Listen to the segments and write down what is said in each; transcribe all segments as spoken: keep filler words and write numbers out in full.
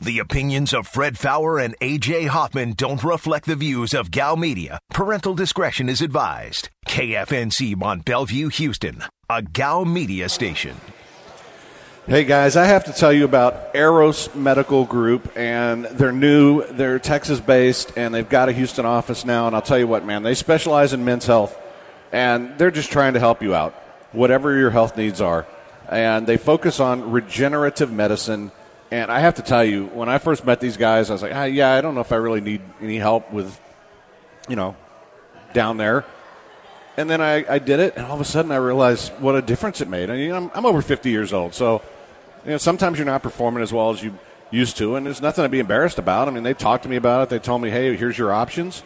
The opinions of Fred Faour and A J Hoffman don't reflect the views of Gal Media. Parental discretion is advised. K F N C Mont Bellevue, Houston, a Gal Media station. Hey guys, I have to tell you about Eros Medical Group, and they're new, they're Texas-based, and they've got a Houston office now, and I'll tell you what, man, they specialize in men's health, and they're just trying to help you out, whatever your health needs are, and they focus on regenerative medicine. And I have to tell you, when I first met these guys, I was like, ah, yeah, I don't know if I really need any help with, you know, down there. And then I, I did it, and all of a sudden I realized what a difference it made. I mean, I'm, I'm over fifty years old, so you know, sometimes you're not performing as well as you used to, and there's nothing to be embarrassed about. I mean, they talked to me about it. They told me, hey, here's your options.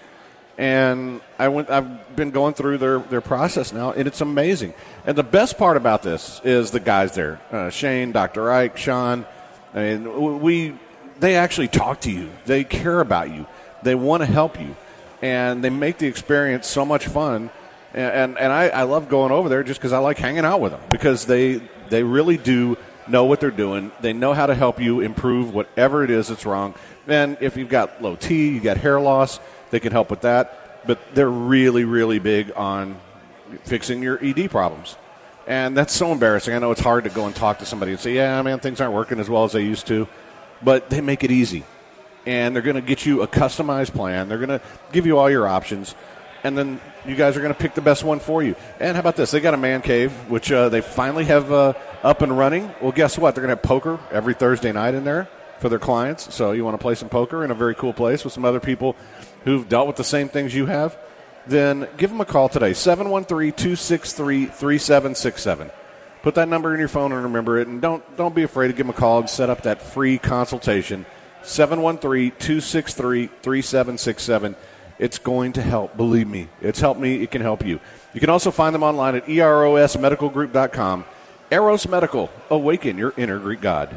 And I went, I've been going through their, their process now, and it's amazing. And the best part about this is the guys there, uh, Shane, Doctor Ike, Sean. I mean, we, they actually talk to you. They care about you. They want to help you. And they make the experience so much fun. And, and, and I, I love going over there just because I like hanging out with them. Because they, they really do know what they're doing. They know how to help you improve whatever it is that's wrong. And if you've got low T, you got hair loss, they can help with that. But they're really, really big on fixing your E D problems. And that's so embarrassing. I know it's hard to go and talk to somebody and say, yeah, man, things aren't working as well as they used to. But they make it easy. And they're going to get you a customized plan. They're going to give you all your options. And then you guys are going to pick the best one for you. And how about this? They got a man cave, which uh, they finally have uh, up and running. Well, guess what? They're going to have poker every Thursday night in there for their clients. So you want to play some poker in a very cool place with some other people who've dealt with the same things you have? Then give them a call today, seven one three, two six three, three seven six seven. Put that number in your phone and remember it, and don't don't be afraid to give them a call and set up that free consultation, seven one three, two six three, three seven six seven. It's going to help, believe me. It's helped me. It can help you. You can also find them online at eros medical group dot com. Eros Medical, awaken your inner Greek god.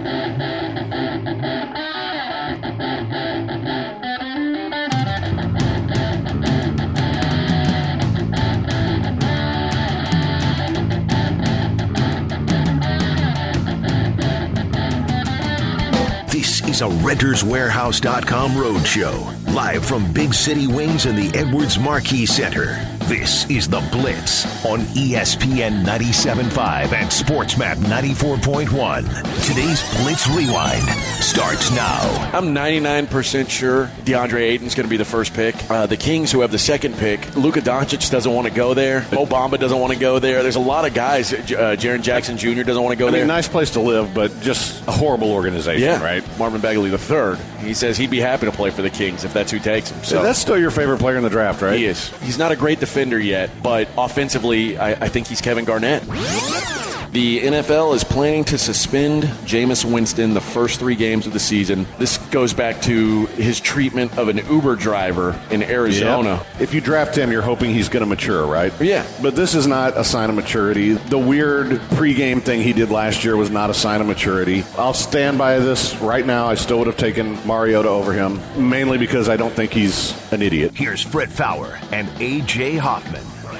This is a Renters Warehouse dot com road show, live from Big City Wings in the Edwards Marquis Center. This is The Blitz on E S P N ninety-seven point five and SportsMap ninety-four point one. Today's Blitz Rewind starts now. I'm ninety-nine percent sure DeAndre Ayton's going to be the first pick. Uh, the Kings, who have the second pick, Luka Doncic doesn't want to go there. Obama doesn't want to go there. There's a lot of guys. Uh, Jaren Jackson Junior doesn't want to go I there. mean, nice place to live, but just a horrible organization, yeah. right? Marvin Bagley the third. He says he'd be happy to play for the Kings if that's who takes him. So yeah, that's still your favorite player in the draft, right? He is. He's not a great defender yet, but offensively, I, I think he's Kevin Garnett. The N F L is planning to suspend Jameis Winston the first three games of the season. This goes back to his treatment of an Uber driver in Arizona. Yep. If you draft him, you're hoping he's going to mature, right? Yeah. But this is not a sign of maturity. The weird pregame thing he did last year was not a sign of maturity. I'll stand by this right now. I still would have taken Mariota over him, mainly because I don't think he's an idiot. Here's Fred Faour and A J Hoffman.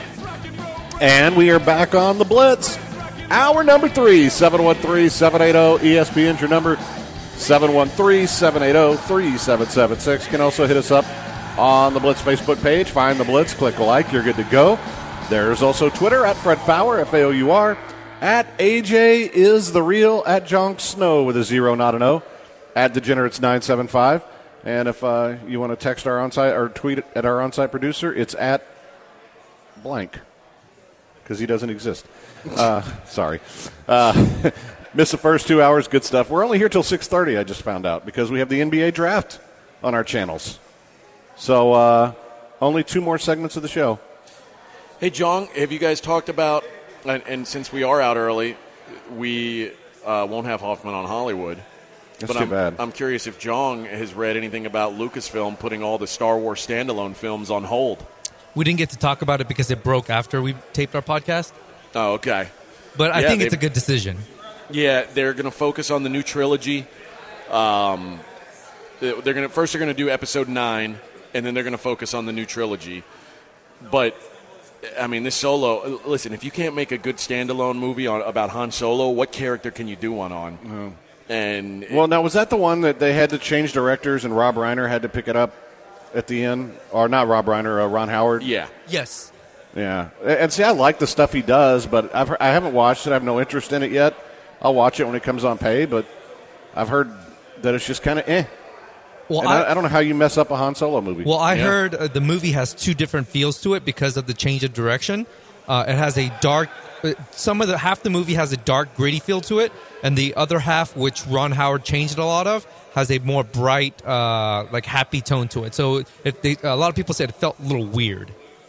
And we are back on the Blitz. Hour number three, seven one three, seven eight zero, E S P N's your number, seven one three, seven eight zero, three seven seven six. You can also hit us up on the Blitz Facebook page. Find the Blitz, click like, you're good to go. There's also Twitter, at Fred Faour, F A O U R, at A J is the real, at Jonk Snow with a zero, not an O, at Degenerates nine seven five. And if uh, you want to text our on-site or tweet at our on-site producer, it's at blank, because he doesn't exist. Uh, sorry. Uh, missed the first two hours. Good stuff. We're only here till six thirty, I just found out, because we have the N B A draft on our channels. So uh, only two more segments of the show. Hey, John, have you guys talked about, and, and since we are out early, we uh, won't have Hoffman on Hollywood. That's but too I'm, bad. I'm curious if Jong has read anything about Lucasfilm putting all the Star Wars standalone films on hold. We didn't get to talk about it because it broke after we taped our podcast. Oh, okay. But I yeah, think it's a good decision. Yeah, they're going to focus on the new trilogy. Um, they're going to first they're going to do episode nine, and then they're going to focus on the new trilogy. But I mean, this Solo. Listen, if you can't make a good standalone movie on about Han Solo, what character can you do one on? Oh. And well, now was that the one that they had to change directors and Rob Reiner had to pick it up at the end, or not Rob Reiner, uh, Ron Howard? Yeah. Yes. Yeah, and see, I like the stuff he does, but I've, I haven't watched it. I have no interest in it yet. I'll watch it when it comes on pay, but I've heard that it's just kind of eh. Well, and I, I, I don't know how you mess up a Han Solo movie. Well, I Yeah. heard uh, the movie has two different feels to it because of the change of direction. Uh, it has a dark, uh, some of the half the movie has a dark, gritty feel to it, and the other half, which Ron Howard changed a lot of, has a more bright, uh, like happy tone to it. So if they, a lot of people said it felt a little weird.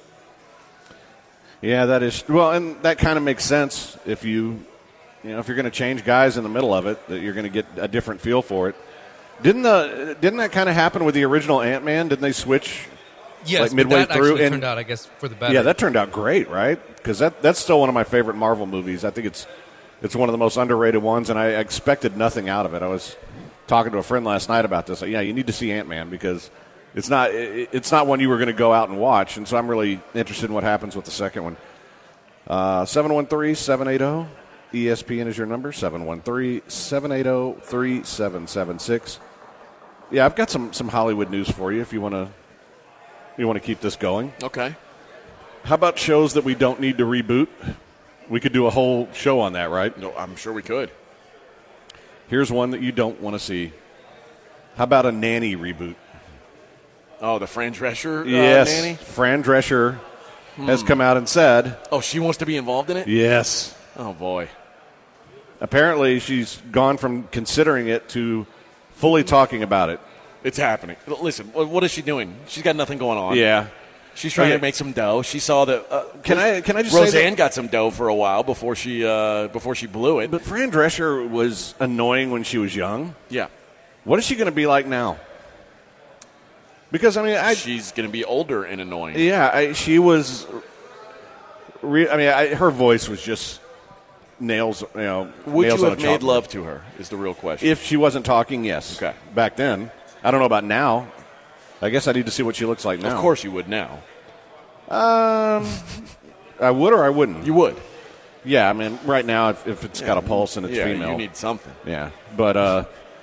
Yeah, that is well, and that kind of makes sense if you, you know, if you're going to change guys in the middle of it, that you're going to get a different feel for it. Didn't the didn't that kind of happen with the original Ant-Man? Didn't they switch? Yes, like but midway that through, actually and turned out, I guess, for the better. yeah, that turned out great, right? Because that that's still one of my favorite Marvel movies. I think it's it's one of the most underrated ones, and I expected nothing out of it. I was talking to a friend last night about this. Like, yeah, you need to see Ant-Man because it's not it, it's not one you were going to go out and watch, and so I'm really interested in what happens with the second one. Uh, seven one three, seven eight zero, E S P N is your number, seven one three, seven eight zero, three seven seven six. Yeah, I've got some, some Hollywood news for you if you want to you want to keep this going. Okay. How about shows that we don't need to reboot? We could do a whole show on that, right? No, I'm sure we could. Here's one that you don't want to see. How about a Nanny reboot? Oh, the Fran Drescher uh, yes, nanny? Fran Drescher has come out and said, Oh, she wants to be involved in it? yes. Oh, boy. Apparently, she's gone from considering it to fully talking about it. It's happening. Listen, what what is she doing? She's got nothing going on. Yeah. She's trying Okay. to make some dough. She saw that. Uh, Can I can I just say Roseanne that? got some dough for a while before she uh, before she blew it. But Fran Drescher was annoying when she was young. Yeah, What is she going to be like now? Because I mean, I she's going to be older and annoying. yeah, I, she was. Re, I mean, I, her voice was just nails. You know, Would nails you on have a made chalkboard. love to her? Is the real question. If she wasn't talking? Yes. Okay. Back then, I don't know about now. I guess I need to see what she looks like now. Of course you would now. Um, I would or I wouldn't. You would. Yeah, I mean, right now, if, if it's got a pulse and it's yeah, female, you need something. yeah. But uh,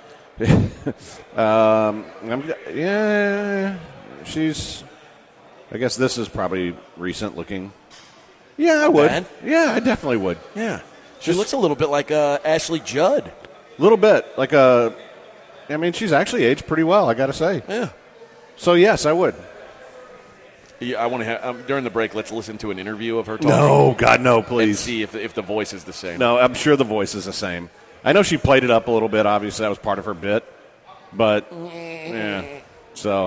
um, I'm, yeah, she's. I guess this is probably recent looking. Yeah, I would. bad. Yeah, I definitely would. Yeah, she looks a little bit like uh, Ashley Judd. A little bit like a. I mean, she's actually aged pretty well. I got to say. Yeah. So yes, I would. Yeah, I want to have um, during the break. Let's listen to an interview of her talking. No, God, no, and please. see if if the voice is the same. No, I'm sure the voice is the same. I know she played it up a little bit. Obviously, that was part of her bit. But, yeah. So,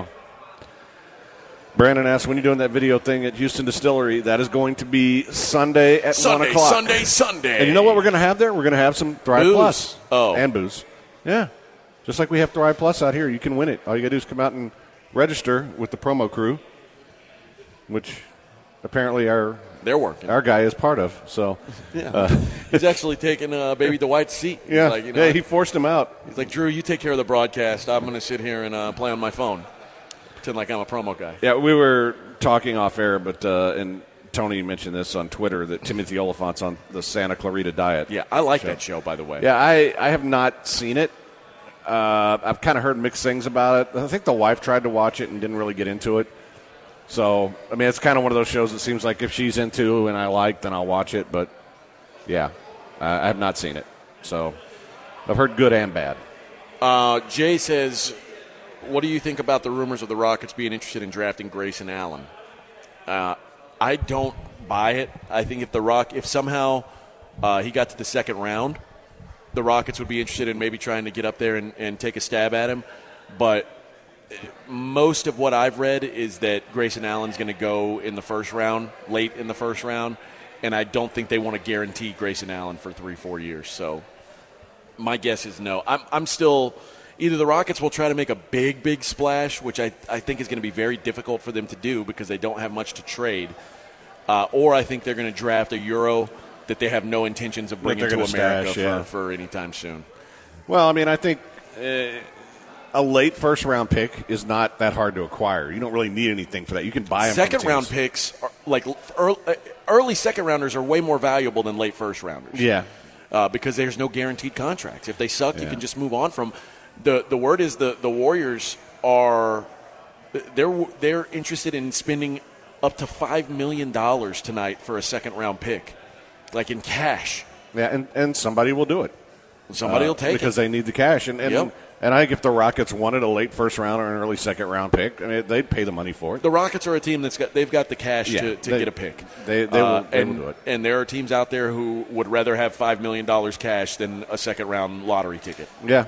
Brandon asked, when you're doing that video thing at Houston Distillery, that is going to be Sunday at Sunday, one o'clock. Sunday, Sunday. And you know what we're going to have there? We're going to have some Thrive Booze. Plus. Oh. And booze. Yeah. Just like we have Thrive Plus out here. You can win it. All you got to do is come out and register with the promo crew, which apparently our They're working. our guy is part of. So, Yeah. uh, He's actually taking uh, Baby Dwight's seat. He's yeah, like, you know, yeah, he forced him out. he's like, Drew, you take care of the broadcast. I'm going to sit here and uh, play on my phone. Pretend like I'm a promo guy. Yeah, we were talking off air, but uh, and Tony mentioned this on Twitter that Timothy Oliphant's on the Santa Clarita Diet. Yeah, I like show. that show, by the way. Yeah, I, I have not seen it. Uh, I've kind of heard mixed things about it. I think the wife tried to watch it and didn't really get into it. So, I mean, it's kind of one of those shows that seems like if she's into and I like, then I'll watch it. But, yeah, I I have not seen it. So, I've heard good and bad. Uh, Jay says, what do you think about the rumors of the Rockets being interested in drafting Grayson Allen? Uh, I don't buy it. I think if the Rock, if somehow uh, he got to the second round, the Rockets would be interested in maybe trying to get up there and, and take a stab at him. But most of what I've read is that Grayson Allen's going to go in the first round, late in the first round, and I don't think they want to guarantee Grayson Allen for three, four years. So my guess is no. I'm, I'm still – either the Rockets will try to make a big, big splash, which I, I think is going to be very difficult for them to do because they don't have much to trade, uh, or I think they're going to draft a Euro that they have no intentions of bringing they're to gonna America stash, yeah. for, for any time soon. Well, I mean, I think uh, a late first round pick is not that hard to acquire. You don't really need anything for that. You can buy them. Second from round teams. picks, are, like early, early second rounders, are way more valuable than late first rounders. Yeah. uh, because there's no guaranteed contracts. If they suck, Yeah. you can just move on from. The The word is the, the Warriors are they're they're interested in spending up to five million dollars tonight for a second round pick, like in cash. Yeah, and, and somebody will do it. Somebody uh, will take because it. they need the cash. And and, Yep. and I think if the Rockets wanted a late first round or an early second round pick, I mean, they'd pay the money for it. The Rockets are a team that's got they've got the cash Yeah, to, to they- get a pick. they- they will- Uh, they and, will do it. And there are teams out there who would rather have five million dollars cash than a second round lottery ticket. Yeah.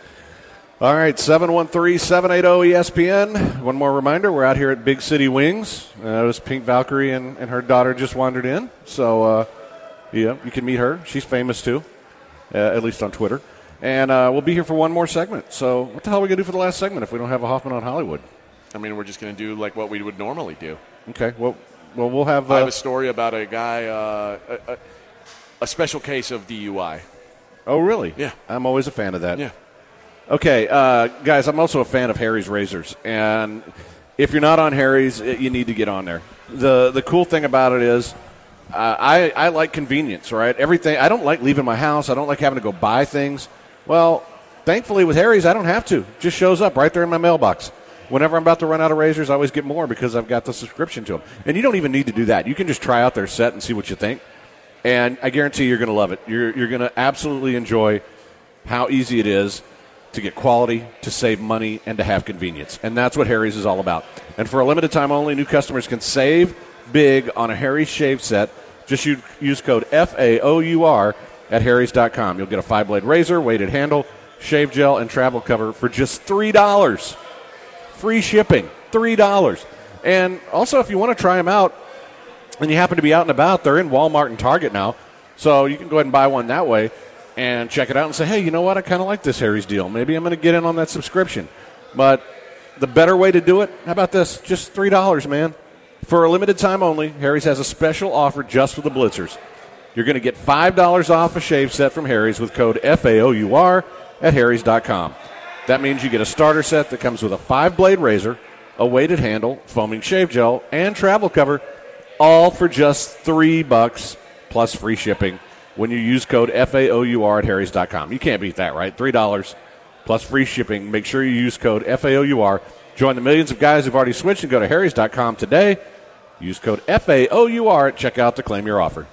All right, seven one three, seven eight zero E S P N. One more reminder, we're out here at Big City Wings. Uh, it was Pink Valkyrie and, and her daughter just wandered in. So, uh, yeah, you can meet her. She's famous, too, uh, at least on Twitter. And uh, we'll be here for one more segment. So what the hell are we going to do for the last segment if we don't have a Hoffman on Hollywood? I mean, we're just going to do like what we would normally do. Okay, well, well we'll have uh, I have a story about a guy, uh, a, a, a special case of D U I. oh, really? Yeah. I'm always a fan of that. Yeah. Okay, uh, guys, I'm also a fan of Harry's Razors, and if you're not on Harry's, it, you need to get on there. the The cool thing about it is, uh, I I like convenience, right? Everything. I don't like leaving my house. I don't like having to go buy things. Well, thankfully with Harry's, I don't have to. It just shows up right there in my mailbox. Whenever I'm about to run out of razors, I always get more because I've got the subscription to them. And you don't even need to do that. You can just try out their set and see what you think. And I guarantee you're going to love it. You're you're going to absolutely enjoy how easy it is to get quality, to save money, and to have convenience. And that's what Harry's is all about. And for a limited time only, new customers can save big on a Harry's shave set. Just use, use code F A O U R at harrys dot com. You'll get a five-blade razor, weighted handle, shave gel, and travel cover for just three dollars. Free shipping, three dollars. And also, if you want to try them out and you happen to be out and about, they're in Walmart and Target now. So you can go ahead and buy one that way and check it out and say, hey, you know what? I kind of like this Harry's deal. Maybe I'm going to get in on that subscription. But the better way to do it, how about this? Just three dollars, man. For a limited time only, Harry's has a special offer just for the Blitzers. You're going to get five dollars off a shave set from Harry's with code F A O U R at harrys dot com. That means you get a starter set that comes with a five-blade razor, a weighted handle, foaming shave gel, and travel cover, all for just three bucks plus free shipping when you use code F A O U R at harrys dot com. You can't beat that, right? three dollars plus free shipping. Make sure you use code F A O U R. Join the millions of guys who've already switched and go to harrys dot com today. Use code F A O U R at checkout to claim your offer.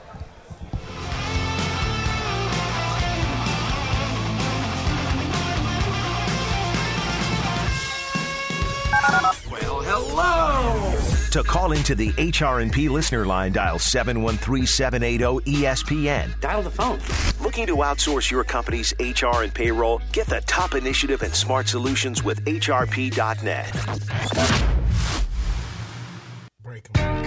Well, hello! To call into the H R and P listener line, dial seven one three, seven eight zero, E S P N. Dial the phone. Looking to outsource your company's H R and payroll? Get the top initiative and smart solutions with H R P dot net. Break 'em.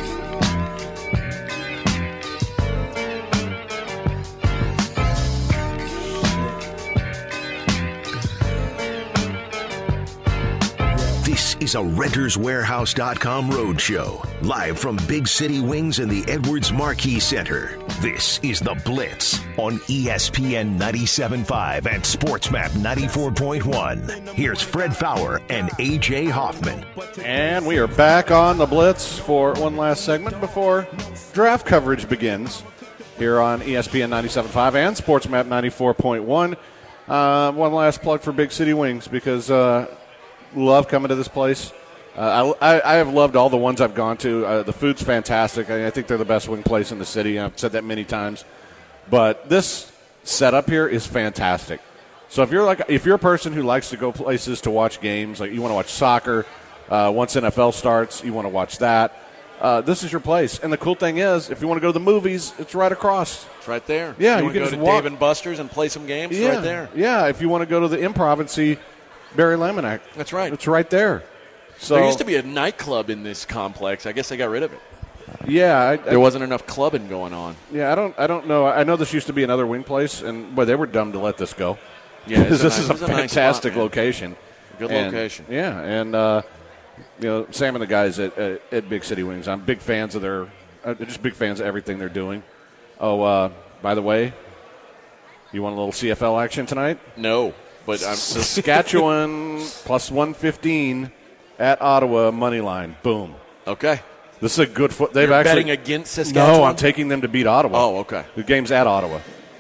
This is a Renters Warehouse dot com roadshow, live from Big City Wings in the Edwards Marquis Center. This is The Blitz on E S P N ninety-seven point five and SportsMap ninety-four point one. Here's Fred Fowler and A J Hoffman. And we are back on the Blitz for one last segment before draft coverage begins here on E S P N ninety-seven point five and SportsMap ninety-four point one. Uh, one last plug for Big City Wings because uh, love coming to this place. Uh, I, I, I have loved all the ones I've gone to. Uh, the food's fantastic. I, I think they're the best wing place in the city. I've said that many times. But this setup here is fantastic. So if you're like if you're a person who likes to go places to watch games, like you want to watch soccer, uh, once N F L starts, you want to watch that. Uh, this is your place. And the cool thing is, if you want to go to the movies, it's right across. It's right there. Yeah, you, you want can to go just to walk- Dave and Buster's and play some games? Yeah, Right there. Yeah, if you want to go to the Improv and see Barry Laminack. That's right. It's right there. So There used to be a nightclub in this complex. I guess they got rid of it. yeah, I, I, There wasn't enough clubbing going on. yeah. I don't, I don't know. I know this used to be another wing place, and boy, they were dumb to let this go. Yeah, it's Because a this nice- is a it's a nice fantastic spot, man. location. Good And- location. Yeah, and uh, you know, Sam and the guys at, at, at Big City Wings. I'm big fans of their, uh, just big fans of everything they're doing. Oh, uh, by the way, you want a little C F L action tonight? No, but I'm Saskatchewan plus one fifteen at Ottawa money line. Boom. okay. This is a good foot. They've You're actually betting against Saskatchewan? No, I'm taking them to beat Ottawa. Oh, okay. The game's at Ottawa.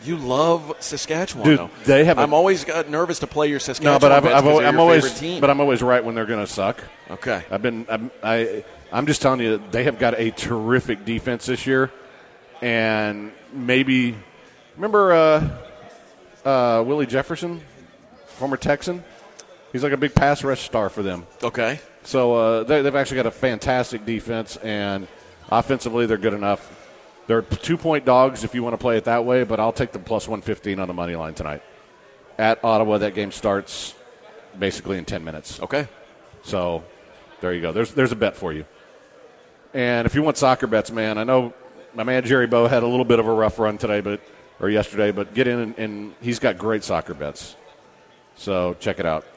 You love Saskatchewan, Dude, though. they have a- I'm always got nervous to play your Saskatchewan. No, but I've, bets I've, 'cause they're I'm your always, favorite team. but I'm always right when they're going to suck. Okay. I've been, I'm, I, I'm just telling you, they have got a terrific defense this year, and maybe, remember uh, uh, Willie Jefferson, former Texan? He's like a big pass rush star for them. Okay. So uh, they, they've actually got a fantastic defense, and offensively they're good enough. They're two-point dogs if you want to play it that way, but I'll take the plus one fifteen on the money line tonight. At Ottawa, that game starts basically in ten minutes. Okay. So there you go. There's there's a bet for you. And if you want soccer bets, man, I know my man Jerry Bowe had a little bit of a rough run today, but or yesterday, but get in and, and he's got great soccer bets. So check it out.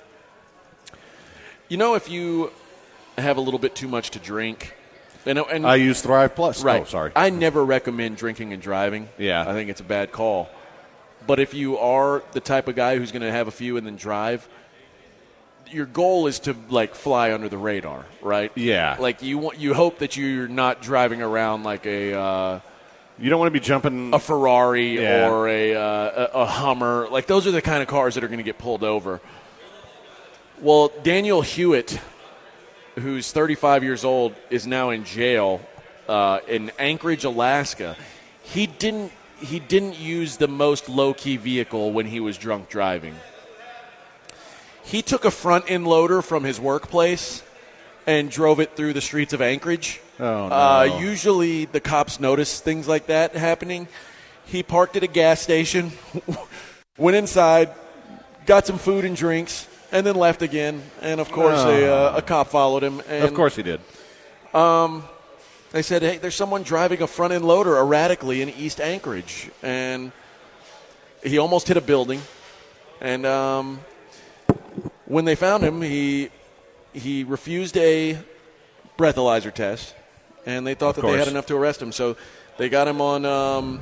You know, if you have a little bit too much to drink, and, and I use Thrive Plus. right. Oh, sorry. I never recommend drinking and driving. Yeah. I think it's a bad call. But if you are the type of guy who's going to have a few and then drive, your goal is to like fly under the radar, right? Yeah. Like you want, you hope that you're not driving around like a uh, You don't want to be jumping. a Ferrari Yeah. or a, uh, a a Hummer. Like those are the kind of cars that are going to get pulled over. Well, Daniel Hewitt, who's thirty-five years old, is now in jail uh, in Anchorage, Alaska. He didn't he didn't use the most low-key vehicle when he was drunk driving. He took a front-end loader from his workplace and drove it through the streets of Anchorage. Oh, no. Uh, usually the cops notice things like that happening. He parked at a gas station, went inside, got some food and drinks, and then left again. And, of course, Oh. a, uh, a cop followed him. And Of course he did. they said, hey, there's someone driving a front-end loader erratically in East Anchorage. And he almost hit a building. And um, when they found him, he he refused a breathalyzer test. And they thought Of that they course. had enough to arrest him. So they got him on um,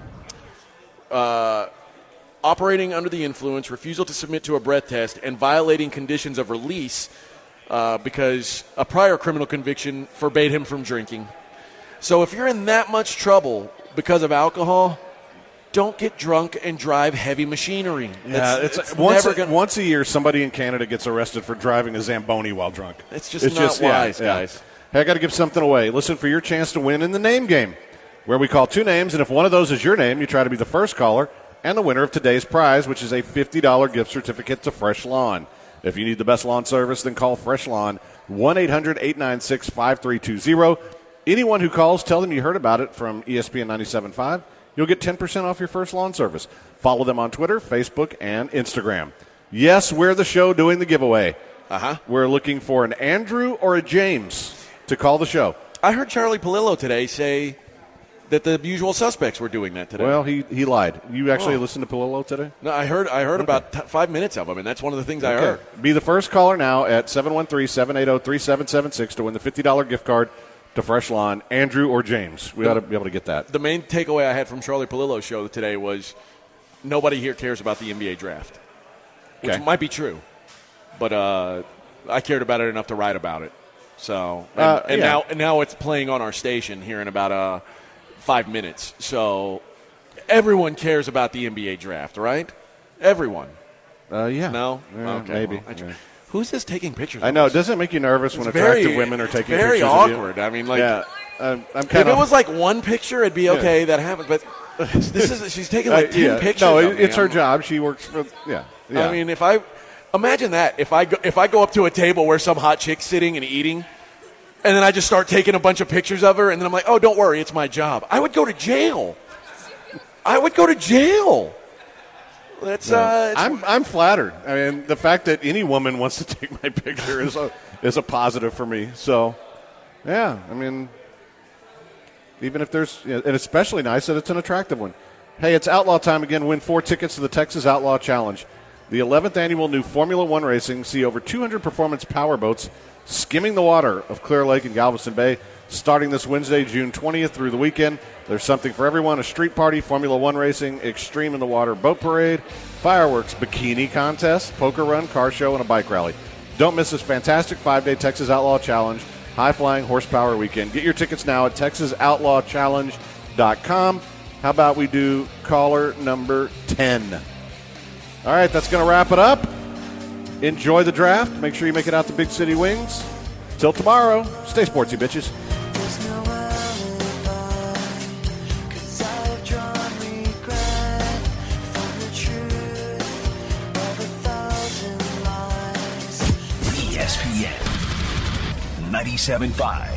uh, operating under the influence, refusal to submit to a breath test, and violating conditions of release uh, because a prior criminal conviction forbade him from drinking. So if you're in that much trouble because of alcohol, don't get drunk and drive heavy machinery. Yeah, it's, it's, it's once never a, gonna, once a year somebody in Canada gets arrested for driving a Zamboni while drunk. It's just not yeah, wise, yeah. guys. Hey, I got to give something away. Listen for your chance to win in the name game, where we call two names, and if one of those is your name, you try to be the first caller and the winner of today's prize, which is a fifty dollars gift certificate to Fresh Lawn. If you need the best lawn service, then call Fresh Lawn, one eight hundred eight nine six five three two zero. Anyone who calls, tell them you heard about it from E S P N ninety-seven point five. You'll get ten percent off your first lawn service. Follow them on Twitter, Facebook, and Instagram. Yes, we're the show doing the giveaway. Uh-huh. We're looking for an Andrew or a James to call the show. I heard Charlie Palillo today say that the usual suspects were doing that today. Well, he, he lied. You actually Oh. listened to Palillo today? No, I heard I heard about t- five minutes of him, and that's one of the things I heard. Be the first caller now at seven one three, seven eight zero, three seven seven six to win the fifty dollars gift card to Fresh Lawn. Andrew or James. We ought to be able to get that. The main takeaway I had from Charlie Palillo's show today was nobody here cares about the N B A draft, which Okay. might be true, but uh, I cared about it enough to write about it. So, and, Uh, and yeah. now and now it's playing on our station here in about uh, five minutes. So everyone cares about the N B A draft, right? Everyone. Uh, yeah. No? Yeah, Okay, maybe. well, I- Yeah. Who's this taking pictures I of know. us? Doesn't it make you nervous when It's attractive very- women are taking very pictures awkward. of you? I mean, like, yeah. I'm, I'm if kind it of. was like one picture, it'd be okay. That happened, but this is she's taking like uh, ten yeah. pictures. No, of it, me. it's her I'm- job. She works for. Yeah. yeah. I mean, if I imagine that, if I go, if I go up to a table where some hot chick's sitting and eating, and then I just start taking a bunch of pictures of her, and then I'm like, oh, don't worry, it's my job. I would go to jail. I would go to jail. That's uh, it's, I'm I'm flattered. I mean, the fact that any woman wants to take my picture is a is a positive for me. So, yeah, I mean, even if there's, you know, and especially nice that it's an attractive one. Hey, it's Outlaw time again. Win four tickets to the Texas Outlaw Challenge, the eleventh annual new Formula One racing. See over two hundred performance power boats skimming the water of Clear Lake and Galveston Bay. Starting this Wednesday, June twentieth through the weekend. There's something for everyone: a street party, Formula One racing, extreme in the water boat parade, fireworks, bikini contest, poker run, car show, and a bike rally. Don't miss this fantastic five-day Texas Outlaw Challenge, high-flying horsepower weekend. Get your tickets now at texas outlaw challenge dot com. How about we do caller number ten? All right, that's going to wrap it up. Enjoy the draft. Make sure you make it out to Big City Wings. Till tomorrow, stay sportsy, bitches. E S P N ninety-seven point five.